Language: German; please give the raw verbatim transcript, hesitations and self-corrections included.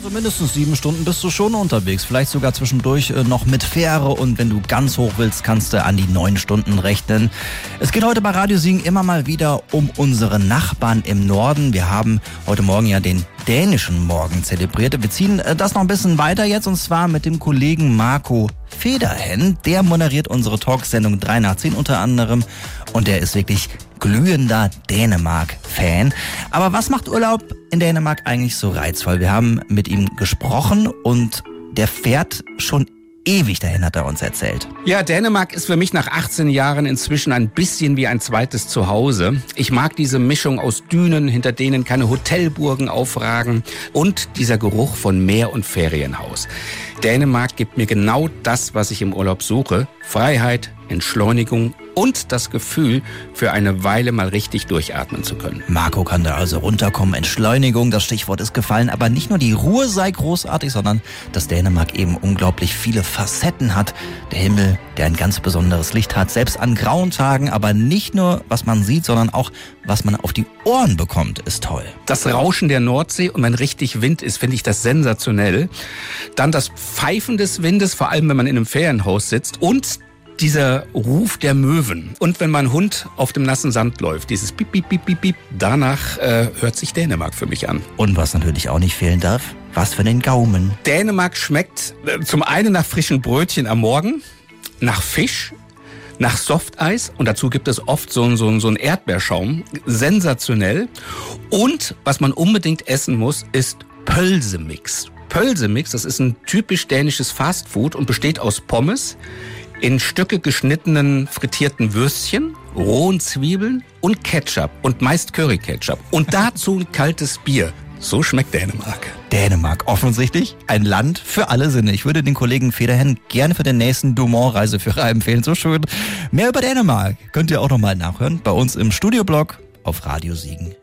Also mindestens sieben Stunden bist du schon unterwegs, vielleicht sogar zwischendurch äh, noch mit Fähre und wenn du ganz hoch willst, kannst du an die neun Stunden rechnen. Es geht heute bei Radio Siegen immer mal wieder um unsere Nachbarn im Norden. Wir haben heute Morgen ja den dänischen Morgen zelebriert. Wir ziehen äh, das noch ein bisschen weiter jetzt und zwar mit dem Kollegen Marco Federhen. Der moderiert unsere Talksendung drei nach zehn unter anderem und der ist wirklich glühender Dänemark-Fan. Aber was macht Urlaub in Dänemark eigentlich so reizvoll? Wir haben mit ihm gesprochen und der fährt schon ewig dahin, hat er uns erzählt. Ja, Dänemark ist für mich nach achtzehn Jahren inzwischen ein bisschen wie ein zweites Zuhause. Ich mag diese Mischung aus Dünen, hinter denen keine Hotelburgen aufragen und dieser Geruch von Meer und Ferienhaus. Dänemark gibt mir genau das, was ich im Urlaub suche. Freiheit, Entschleunigung und das Gefühl, für eine Weile mal richtig durchatmen zu können. Marco kann da also runterkommen. Entschleunigung, das Stichwort ist gefallen. Aber nicht nur die Ruhe sei großartig, sondern dass Dänemark eben unglaublich viele Facetten hat. Der Himmel, der ein ganz besonderes Licht hat, selbst an grauen Tagen. Aber nicht nur, was man sieht, sondern auch, was man auf die Ohren bekommt, ist toll. Das Rauschen der Nordsee und wenn richtig Wind ist, finde ich das sensationell. Dann das Pfeifen des Windes, vor allem wenn man in einem Ferienhaus sitzt und dieser Ruf der Möwen. Und wenn mein Hund auf dem nassen Sand läuft, dieses Piep, Piep, Piep, Piep, Piep, danach äh, hört sich Dänemark für mich an. Und was natürlich auch nicht fehlen darf, was für den Gaumen. Dänemark schmeckt äh, zum einen nach frischen Brötchen am Morgen, nach Fisch, nach Softeis und dazu gibt es oft so einen so, so ein Erdbeerschaum. Sensationell. Und was man unbedingt essen muss, ist Pølsemix. Pølsemix, das ist ein typisch dänisches Fastfood und besteht aus Pommes, in Stücke geschnittenen frittierten Würstchen, rohen Zwiebeln und Ketchup und meist Curry-Ketchup. Und dazu ein kaltes Bier. So schmeckt Dänemark. Dänemark, offensichtlich ein Land für alle Sinne. Ich würde den Kollegen Federhen gerne für den nächsten Dumont-Reiseführer empfehlen. So schön. Mehr über Dänemark könnt ihr auch nochmal nachhören bei uns im Studioblog auf radio siegen